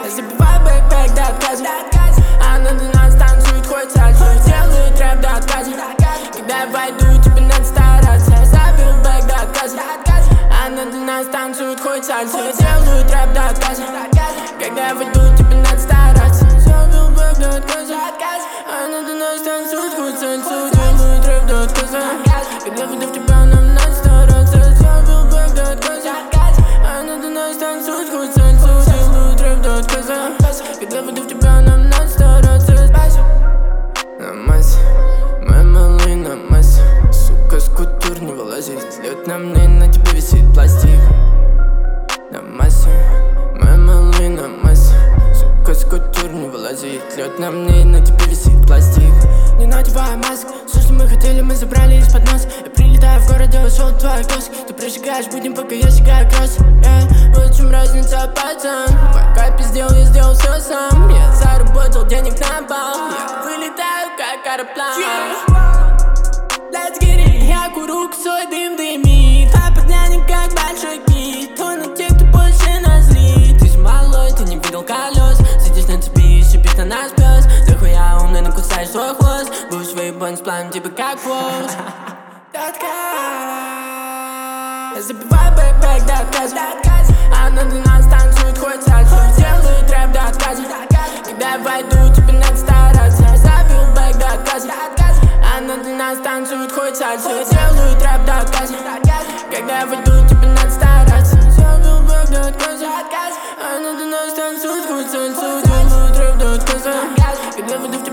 Я забиваю бэк-бэк до отказа. Она до нас танцует, хоть сальсу. Делает рэп до отказа. Когда я войду, тебе надо стараться. Я забил бэк до отказа. Она до нас танцует, хоть сальсу. Делает рэп до отказа. Когда я войду, тебе надо стараться. Забил бэк до отказа. Она до нас танцует, хоть сальсу. Делает рэп до отказа. Когда я войду в тебя, нам надо стараться. Забил бэк до отказа. Она до нас танцует, хоть сальсу. Делает рэп до отказа. Когда я войду в тебя, нам надо стараться. На массе, моя малый на массе. Сука, скутер не вылазит. Лед на мне, на тебе висит пластик. На массе, моя малый на массе. Сука, скутер не вылазит. Лед на мне, на тебе висит пластик. Не надевай маск, все, что мы хотели, мы забрали из-под нас. Я прилетаю в город, я ушел от твоих глаз. Ты прожигаешь будем, пока я сжигаю кросс. Вот в чем разница, пацан. Пока пиздел, я сделал все сам. Я заработал денег на бал. Я вылетаю, как аэроплан. Let's get it, я курю, косой дым дымит. Твои парня как большой кит. Он на тех, кто больше нас злит. Ты же малой, ты не видел колес. Сидишь на цепи и шипишь на нас пес. Ты хуя умный, но кусаешь свой хвост. Будешь выебан с планом, типа как хвост. Я забиваю бэк-бэк до отказа. Она до нас танцует, хоть сальсу. Делает рэп до отказа. Когда я войду, тебе надо стараться. Я забил бэк до отказа. Она до нас танцует, хоть сальсу. Делает рэп до отказа. Когда я войду, тебе надо стараться. Забил бэк до отказа. Она до нас танцует, хоть сальсу. Делает рэп до отказа. Когда я войду в тебя.